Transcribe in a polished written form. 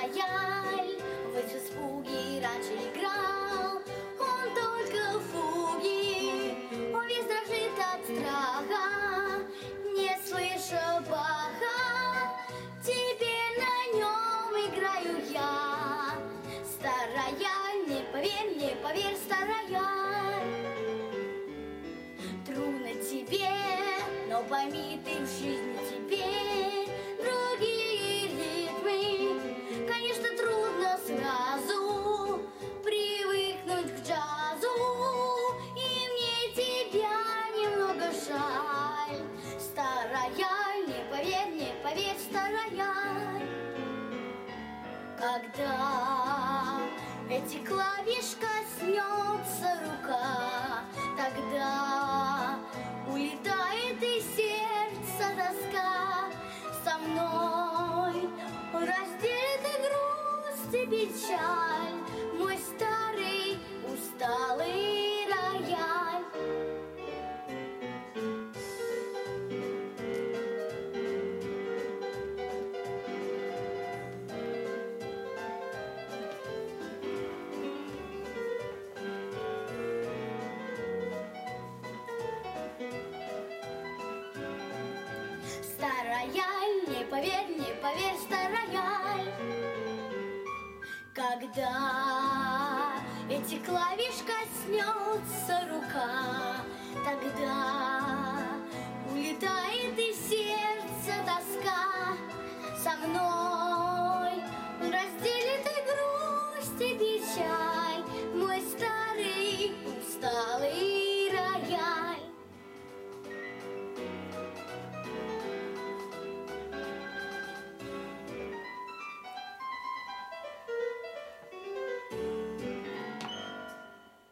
рояль в испуге раньше играл, он только фуги, он весь дрожит от страха, не слыша Баха, теперь на нем играю я. Старая, не поверь, старая, трудно тебе, но пойми ты в жизни теперь другие ритмы. Конечно, трудно сразу привыкнуть к джазу, и мне тебя немного жаль. Старая, не поверь, старая, когда эти клавиш коснется рука, тогда улетает из сердца тоска. Со мной разделит и грусть, и печаль мой старый усталый рояль. Старая, не поверь, старая, когда эти клавиш коснется рука, тогда улетает из сердца тоска. Со мной разделит и грусть, и печаль